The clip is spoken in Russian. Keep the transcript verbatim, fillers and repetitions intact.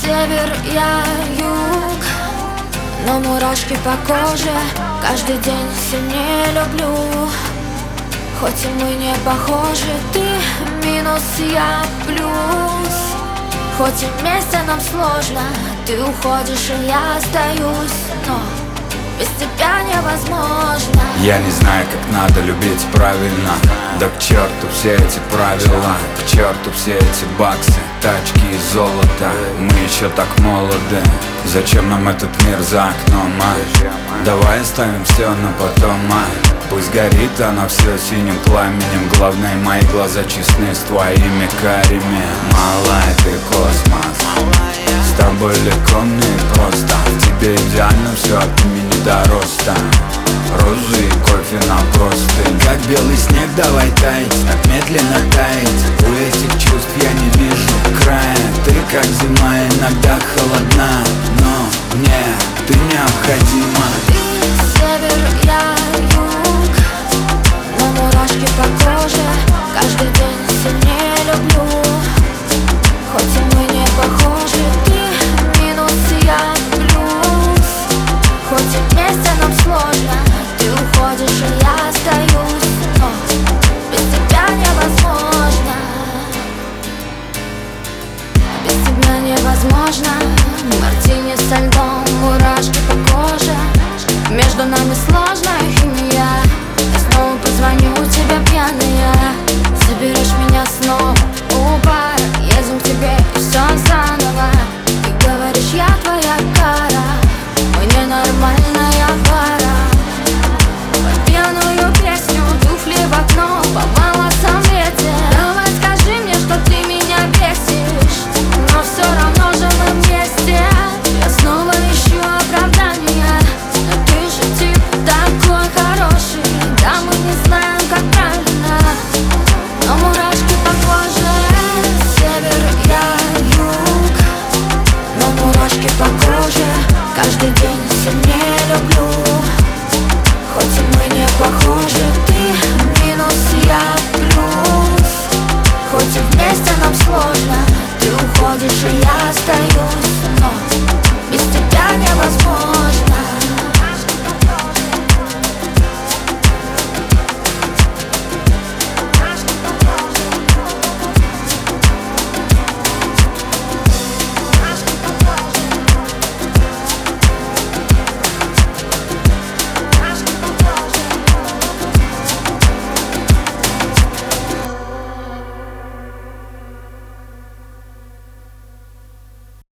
север, я юг, но мурашки по коже каждый день сильнее люблю. Хоть и мы не похожи, ты минус, я плюс. Хоть и вместе нам сложно, ты уходишь и я остаюсь, но без тебя невозможно. Я не знаю, как надо любить правильно. Да к черту все эти правила, к черту все эти баксы, тачки и золото. Мы еще так молоды, зачем нам этот мир за окном, а? Давай оставим все на потом, а? Пусть горит оно все синим пламенем. Главное, мои глаза честны с твоими карими. Малая, ты космос, с тобой легко мне и просто. В тебе идеально все от имени до роста. Розы и кофе на простынь. Как белый снег, давай таять, так медленно таять. У этих чувств я не вижу края. Ты как зима, иногда холодна, но мне ты необходима. Ты север, я юг, но мурашки по коже каждый день сильнее люблю. Хоть и мы не похожи, ты минус, я плюс. Хоть и вместе нам сложно, ты уходишь и я остаюсь, но без тебя невозможно. Без тебя невозможно. Мартини со льдом, мурашки по коже. Между нами сложная химия. Я снова позвоню тебе пьяная. Заберешь меня снова у бара. Едем к тебе и все заново. Ты говоришь, я твоя кара. Мы ненормальная пара. Под пьяную песню, туфли в окно, помалу.